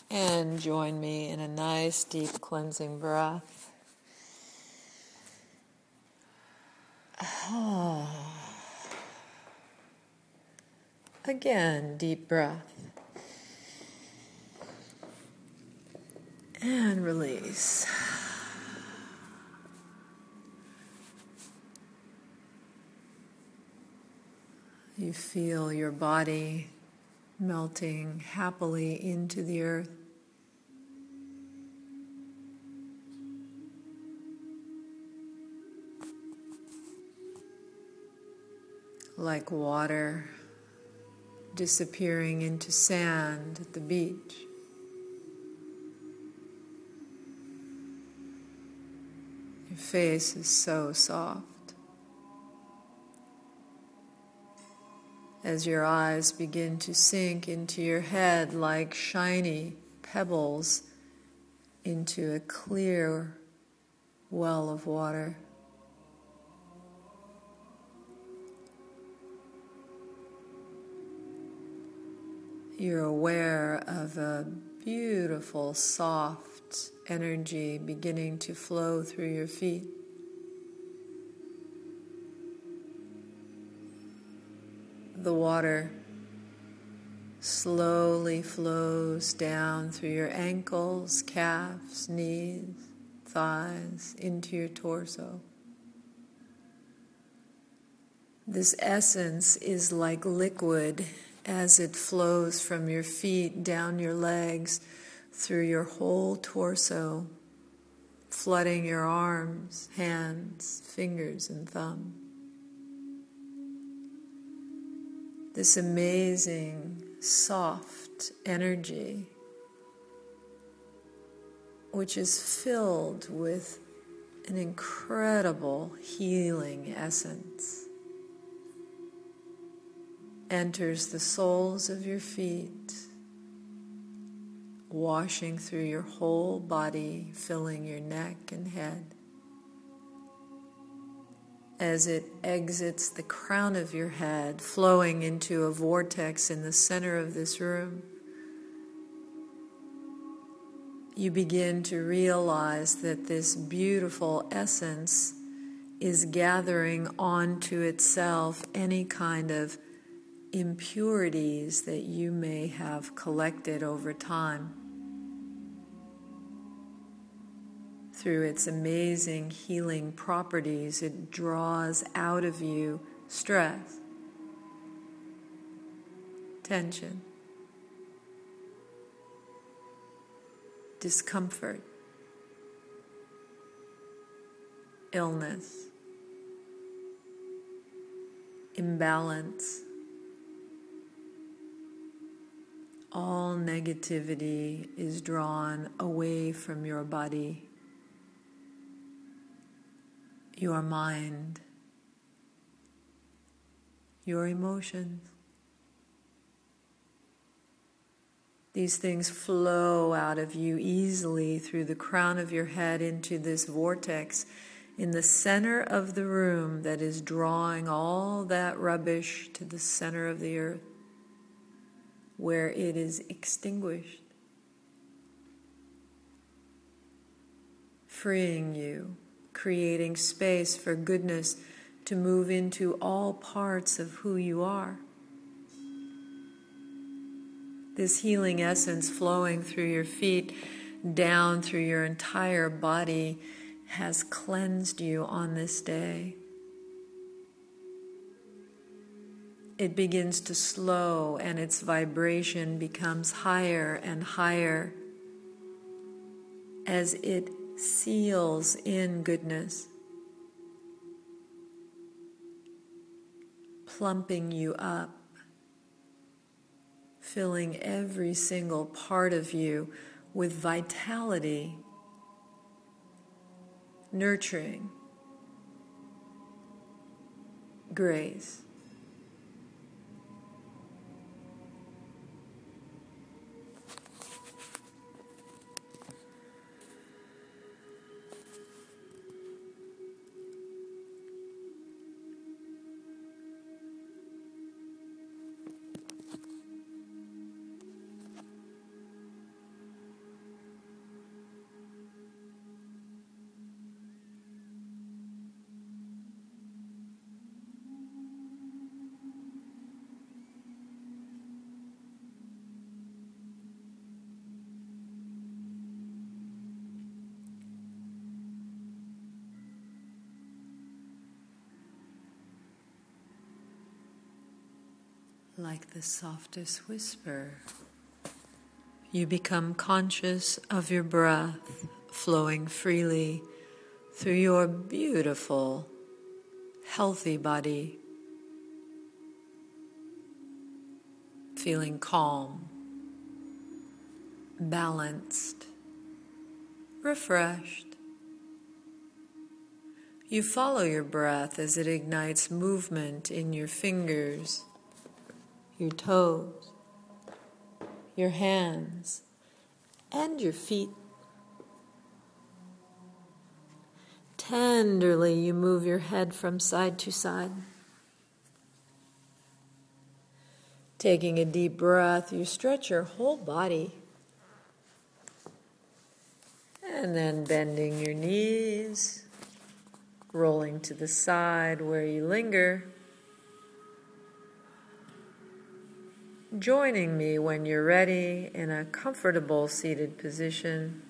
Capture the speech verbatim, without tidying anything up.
And join me in a nice deep cleansing breath. Again, deep breath. And release. You feel your body melting happily into the earth. Like water disappearing into sand at the beach. Your face is so soft. As your eyes begin to sink into your head like shiny pebbles into a clear well of water. You're aware of a beautiful, soft energy beginning to flow through your feet. The water slowly flows down through your ankles, calves, knees, thighs, into your torso. This essence is like liquid as it flows from your feet down your legs through your whole torso, flooding your arms, hands, fingers, and thumb. This amazing, soft energy, which is filled with an incredible healing essence, enters the soles of your feet, washing through your whole body, filling your neck and head. As it exits the crown of your head, flowing into a vortex in the center of this room, you begin to realize that this beautiful essence is gathering onto itself any kind of impurities that you may have collected over time. Through its amazing healing properties, it draws out of you stress, tension, discomfort, illness, imbalance. All negativity is drawn away from your body, your mind, your emotions. These things flow out of you easily through the crown of your head into this vortex in the center of the room that is drawing all that rubbish to the center of the earth, where it is extinguished, freeing you, creating space for goodness to move into all parts of who you are. This healing essence flowing through your feet, down through your entire body, has cleansed you on this day. It begins to slow, and its vibration becomes higher and higher as it seals in goodness, plumping you up, filling every single part of you with vitality, nurturing, grace. like the softest whisper. You become conscious of your breath flowing freely through your beautiful, healthy body, feeling calm, balanced, refreshed. You follow your breath as it ignites movement in your fingers, your toes, your hands, and your feet. Tenderly, you move your head from side to side. Taking a deep breath, you stretch your whole body. And then bending your knees, rolling to the side where you linger. Joining me when you're ready in a comfortable seated position.